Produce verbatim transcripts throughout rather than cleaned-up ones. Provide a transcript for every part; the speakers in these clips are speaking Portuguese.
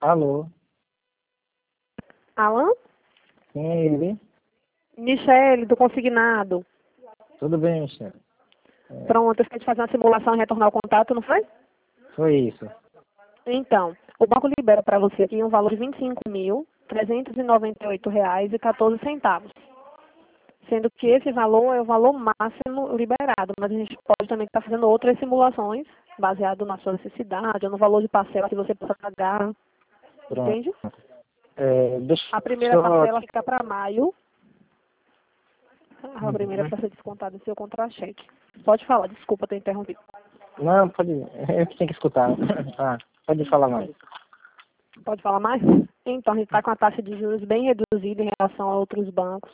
Alô? Alan? Quem é ele? Michele, do consignado. Tudo bem, Michel? É, Pronto, eu fiquei de fazer uma simulação e retornar o contato, não foi? foi isso. Então, o banco libera para você aqui um valor de vinte e cinco mil, trezentos e noventa e oito reais e quatorze centavos. Sendo que esse valor é o valor máximo liberado, mas a gente pode também estar fazendo outras simulações, baseado na sua necessidade, ou no valor de parcela que você possa pagar, Pronto. entende? É, deixa A primeira eu... parcela fica para maio, a primeira Uhum. para ser descontada do seu contra-cheque. Pode falar, desculpa ter interrompido. Não, pode... Eu que tenho que escutar. Ah, pode falar mais. Pode falar mais? Então, a gente está com a taxa de juros bem reduzida em relação a outros bancos.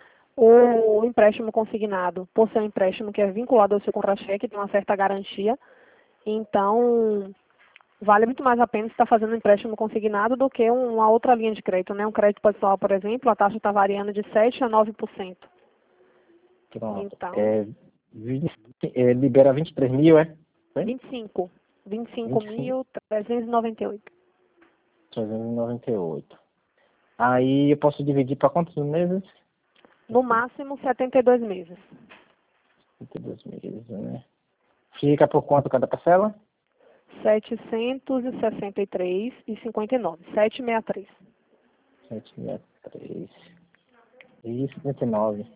O empréstimo consignado, por ser um empréstimo que é vinculado ao seu contra-cheque, tem uma certa garantia. Então, vale muito mais a pena estar fazendo um empréstimo consignado do que uma outra linha de crédito, né? Um crédito pessoal, por exemplo, a taxa está variando de sete a nove por cento. Pronto. Então, É, vinte, é, libera vinte e três mil, é? Foi? vinte e cinco. vinte e cinco, vinte e cinco mil trezentos e noventa e oito. trezentos e noventa e oito. Aí eu posso dividir para quantos meses? No máximo, setenta e dois meses. trinta e dois meses, né? Fica por quanto cada parcela? setecentos e sessenta e três reais e cinquenta e nove centavos. setecentos e sessenta e três. setecentos e sessenta e três. E cinquenta e nove.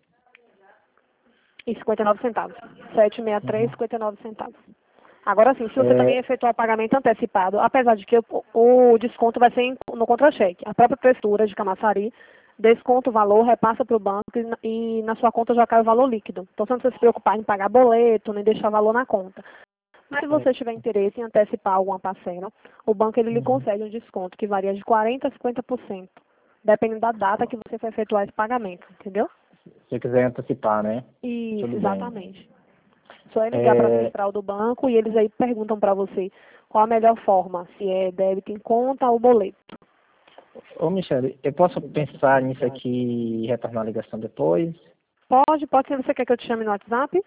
E cinquenta e nove centavos. setecentos e sessenta e três e Uhum. cinquenta e nove centavos. Agora sim, se você também É, efetuar o pagamento antecipado, apesar de que o, o desconto vai ser em- no contra-cheque, a própria prefeitura de Camaçari desconta o valor, repassa para o banco e, na- e na sua conta já cai o valor líquido. Então você não precisa se preocupar em pagar boleto, nem deixar valor na conta. Mas se é, você tiver interesse em antecipar alguma parcela, o banco ele lhe uhum. concede um desconto que varia de quarenta por cento a cinquenta por cento, dependendo da data que você for efetuar esse pagamento, entendeu? Se você quiser antecipar, né? Isso, Tudo bem. exatamente. Só é ligar para a É, central do banco e eles aí perguntam para você qual a melhor forma, se é débito em conta ou boleto. ô, Michele, eu posso pensar nisso aqui e retornar a ligação depois? Pode, pode ser. Você quer que eu te chame no WhatsApp?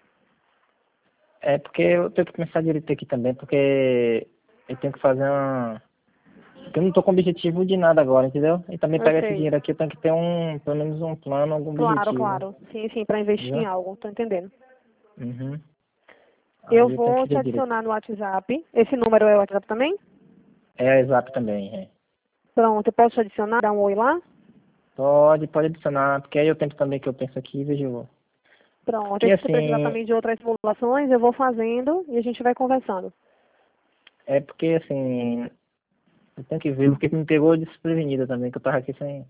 É porque eu tenho que pensar direito aqui também, porque eu tenho que fazer uma... Porque eu não estou com objetivo de nada agora, entendeu? E também Eu pegar esse sei. dinheiro aqui, eu tenho que ter um, pelo menos um plano, algum Claro, objetivo, claro. Sim, sim, para investir em entendeu? algo. Tô entendendo. Uhum. Eu Aí eu tenho vou que te ver direito. adicionar no WhatsApp. Esse número é o WhatsApp também? É a exato também, é. Pronto, eu posso te adicionar, dar um oi lá? Pode, pode adicionar, porque aí eu tempo também que eu penso aqui e vejo. Pronto, e Porque se você precisar assim, também de outras simulações, eu vou fazendo e a gente vai conversando. é porque assim, eu tenho que ver, porque me pegou desprevenida também, que eu tava aqui sem.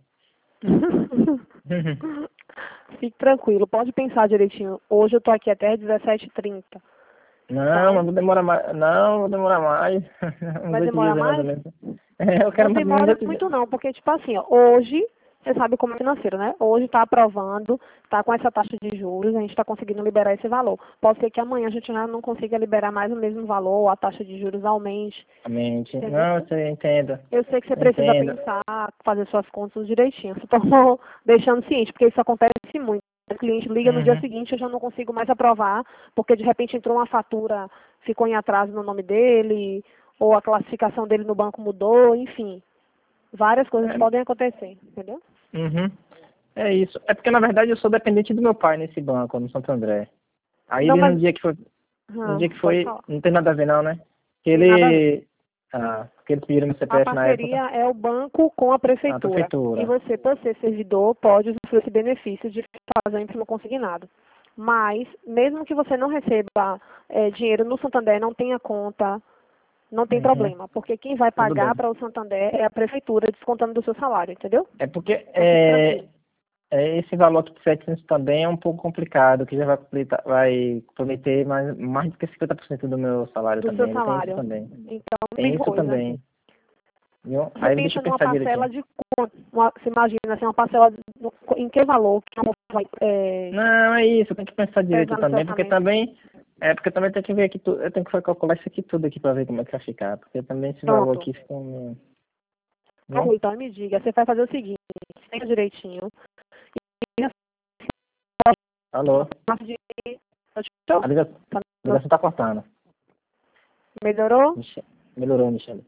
Fique tranquilo, pode pensar direitinho. Hoje eu tô aqui até dezessete e trinta. Não, mas Então, vou demorar mais. Não, vou demorar mais. Uns vai oito demorar dias aí mais ou mais? menos. É, eu quero Não mais ou menos demora oito dias. muito não, porque tipo assim, ó, hoje, você sabe como é financeiro, né? Hoje está aprovando, está com essa taxa de juros, a gente está conseguindo liberar esse valor. Pode ser que amanhã a gente já não consiga liberar mais o mesmo valor, ou a taxa de juros aumente, A mente. entendeu? Não, você entenda. Eu sei que você Eu precisa entendo. pensar, fazer suas contas direitinho. Você estou deixando ciente, porque isso acontece muito. O cliente liga no dia Uhum. seguinte, eu já não consigo mais aprovar, porque de repente entrou uma fatura, ficou em atraso no nome dele, ou a classificação dele no banco mudou, enfim. Várias coisas É, podem acontecer, entendeu? uhum. É isso. É porque na verdade eu sou dependente do meu pai nesse banco, no Santo André. Aí Não, ele mas. no dia que foi. No Ah, dia que pode foi. falar. Não tem nada a ver não, né? Que Tem nada a ver. ele. Ah, porque eles pediram meu A C P F na época. parceria é o banco com a A prefeitura. E prefeitura. você, por ser servidor, pode usufruir esse benefício de fazer um empréstimo consignado. Mas, mesmo que você não receba eh, dinheiro no Santander, não tenha conta, não tem Uhum. problema. Porque quem vai Tudo pagar bem. para o Santander é a prefeitura, descontando do seu salário, entendeu? É porque Então fique é, tranquilo. é, esse valor aqui de setecentos também é um pouco complicado, que já vai, completar- vai comprometer mais, mais do que cinquenta por cento do meu salário Do seu também. Ainda tem isso salário. também. Então, Tem mesma isso coisa. também. Viu? Você Aí deixa pensa eu numa pensar parcela direitinho. de quanto? Uma, você imagina assim, uma parcela de- no- em que valor que não vai é, Não, é isso, eu tenho que pensar direito pesar no seu também, porque orçamento? também. É porque também tem que ver aqui tudo. Eu tenho que calcular isso aqui tudo aqui pra ver como é que vai ficar. Porque também esse valor Pronto. aqui fica um. Ah, Viu? então me diga, você vai fazer o seguinte, pensa direitinho. E Alô? de... A ligação, a ligação tá cortando. Melhorou? Michel- Melhorou, Michele.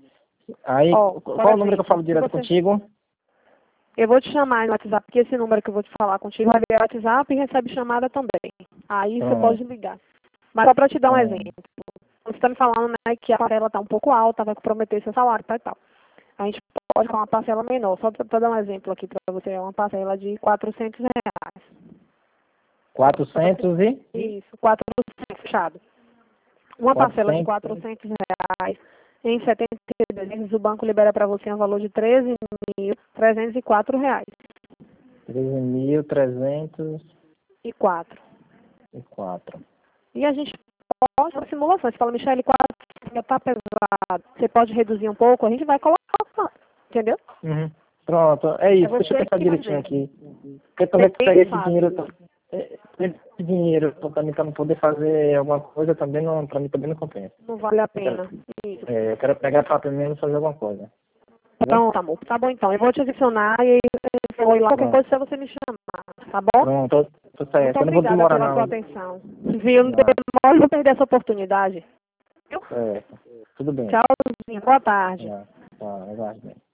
Aí, Ó, qual por o número que eu exemplo, falo se direto você- contigo? Eu vou te chamar no WhatsApp, porque esse número que eu vou te falar contigo vai ver WhatsApp e recebe chamada também. Aí você Pronto. pode ligar. Mas só para te dar um Pronto. exemplo. Você está me falando, né, que a parcela está um pouco alta, vai comprometer seu salário, tal e tal. A gente pode falar uma parcela menor. Só para dar um exemplo aqui para você, é uma parcela de quatrocentos reais. quatrocentos e? Isso, quatrocentos fechado. Uma parcela de quatrocentos reais em setenta e dois vezes, o banco libera para você um valor de treze mil trezentos e quatro reais. treze mil trezentos E quatro. e quatro. E a gente pode fazer simulação. Você fala, Michele, quatro está pesado. Você pode reduzir um pouco, a gente vai colocar. Entendeu? Uhum. Pronto, é É isso. você Deixa eu pensar que vai direitinho ver. aqui. Porque também Bem pegar esse fácil. dinheiro, to- é, esse dinheiro to- também para não poder fazer alguma coisa, também não, para mim também não compensa. Não vale a Eu quero, pena. Isso. é, eu quero pegar para pelo menos fazer alguma coisa. Entendeu? Pronto, amor. Tá bom então. Eu vou te adicionar e aí eu vou ir lá. Qualquer Pronto, coisa é você me chamar. Tá bom? pronto, tô, tô certo. Muito Eu não vou obrigada demorar pela não. sua atenção. Viu? Não Não, demora, vou perder essa oportunidade. certo. Tudo bem. Tchauzinho. Boa tarde. Tá, tá, eu acho bem.